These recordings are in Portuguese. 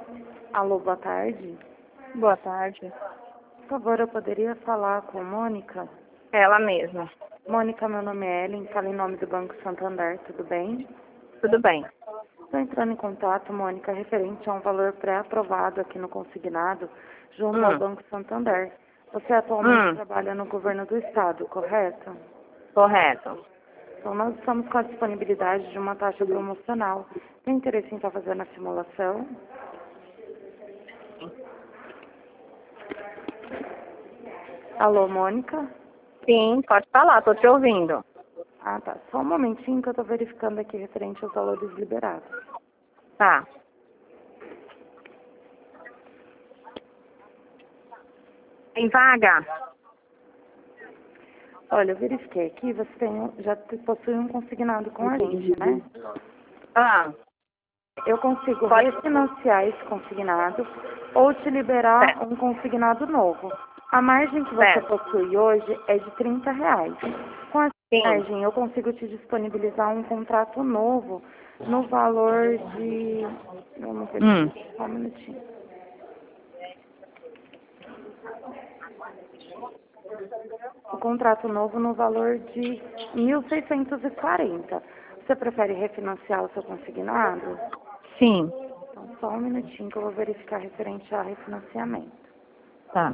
Alô, boa tarde. Boa tarde. Por favor, eu poderia falar com Mônica? Ela mesma. Mônica, meu nome é Ellen, falo em nome do Banco Santander, tudo bem? Tudo bem. Estou entrando em contato, Mônica, referente a um valor pré-aprovado aqui no consignado, junto ao Banco Santander. Você atualmente trabalha no governo do estado, correto? Correto. Então, nós estamos com a disponibilidade de uma taxa promocional. Tem interesse em estar fazendo a simulação? Alô, Mônica? Sim, pode falar, tô te ouvindo. Ah, tá. Só um momentinho que eu estou verificando aqui referente aos valores liberados. Tá. Tem vaga? Olha, eu verifiquei aqui, você já possui um consignado com a gente, né? Eu consigo refinanciar esse consignado ou te liberar um consignado novo. A margem que você possui hoje é de R$ 30. Com essa margem, eu consigo te disponibilizar um contrato novo no valor de... Vamos ver, só um minutinho. O contrato novo no valor de 1.640. Você prefere refinanciar o seu consignado? Sim. Então, só um minutinho que eu vou verificar referente a refinanciamento. Tá.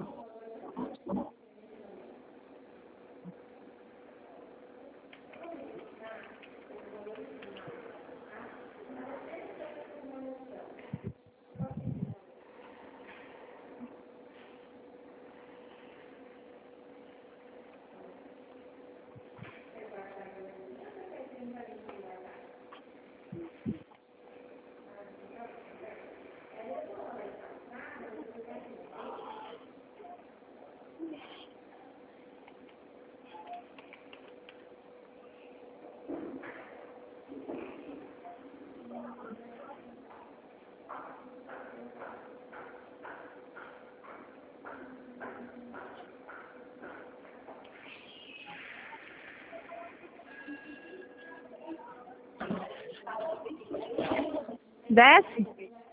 Desce?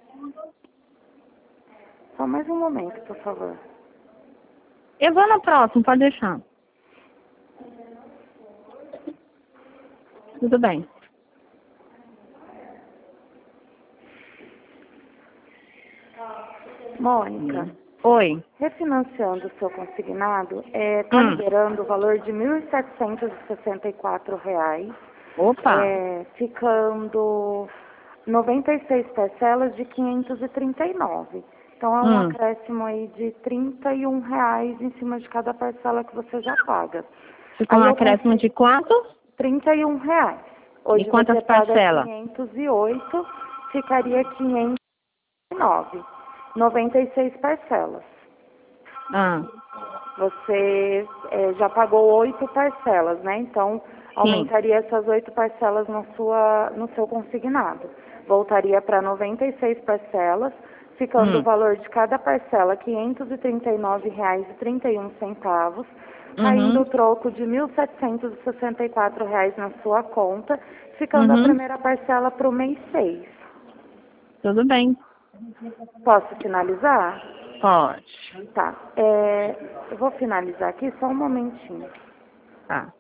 Só mais um momento, por favor. Eu vou na próxima, pode deixar. Tudo bem. Mônica, Oi. refinanciando o seu consignado, está liberando o valor de R$ 1.764, Opa. ficando 96 parcelas de 539. Então, é um acréscimo aí de R$ 31 em cima de cada parcela que você já paga. Ficou um acréscimo de quanto? R$ 31. Hoje E quantas você paga parcelas? 508, ficaria 509. 96 parcelas. Você já pagou 8 parcelas, né? Então, aumentaria essas 8 parcelas no seu consignado. Voltaria para 96 parcelas, ficando o valor de cada parcela R$ 539,31, caindo o troco de R$ 1.764 na sua conta, ficando a primeira parcela para o mês 6. Tudo bem. Posso finalizar? Pode. Tá. Eu vou finalizar aqui só um momentinho. Tá.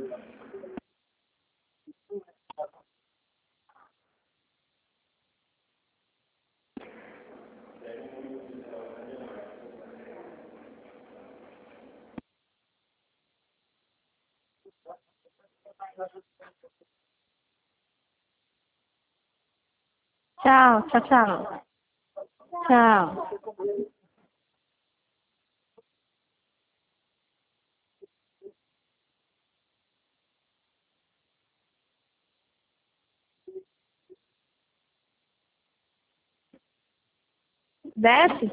Tchau, tchau, tchau. Tchau. Desce?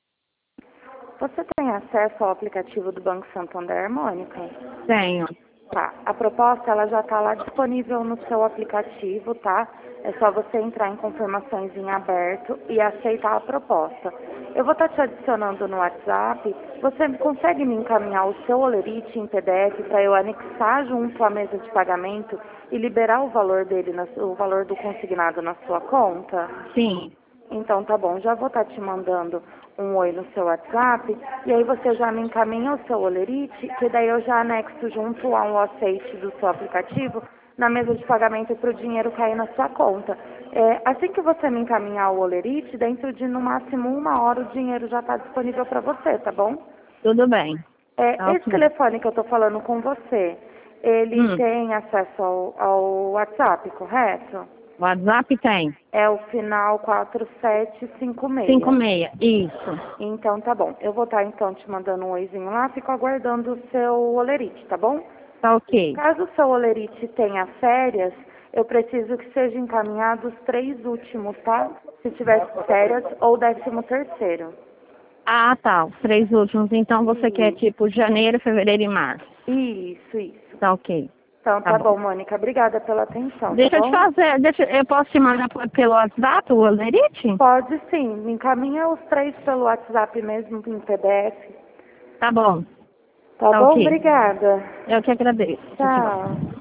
Você tem acesso ao aplicativo do Banco Santander, Mônica? Tenho. Tá, a proposta ela já está lá disponível no seu aplicativo, tá? É só você entrar em confirmações em aberto e aceitar a proposta. Eu vou estar te adicionando no WhatsApp. Você consegue me encaminhar o seu Olerite em PDF para eu anexar junto à mesa de pagamento e liberar o valor dele, o valor do consignado na sua conta? Sim. Então tá bom, já vou estar te mandando um oi no seu WhatsApp e aí você já me encaminha o seu Olerite, que daí eu já anexo junto ao aceite do seu aplicativo na mesa de pagamento para o dinheiro cair na sua conta. Assim que você me encaminhar o Olerite, dentro de no máximo 1 hora o dinheiro já está disponível para você, tá bom? Tudo bem. Esse telefone que eu estou falando com você, ele tem acesso ao WhatsApp, correto? WhatsApp tem. É o final 4756. 56, isso. Então tá bom. Eu vou estar então te mandando um oizinho lá, fico aguardando o seu Olerite, tá bom? Tá ok. Caso o seu Olerite tenha férias, eu preciso que seja encaminhado os 3 últimos, tá? Se tiver férias ou 13º. Ah, tá. Os 3 últimos. Então você quer tipo janeiro, fevereiro e março. Isso. Tá ok. Então tá bom, Mônica. Obrigada pela atenção, Deixa tá eu bom? te fazer, eu posso te mandar pelo WhatsApp o Olerite? Pode sim. Me encaminha os 3 pelo WhatsApp mesmo, em PDF. Tá bom. Tá bom? Ok. Obrigada. Eu que agradeço. Tchau.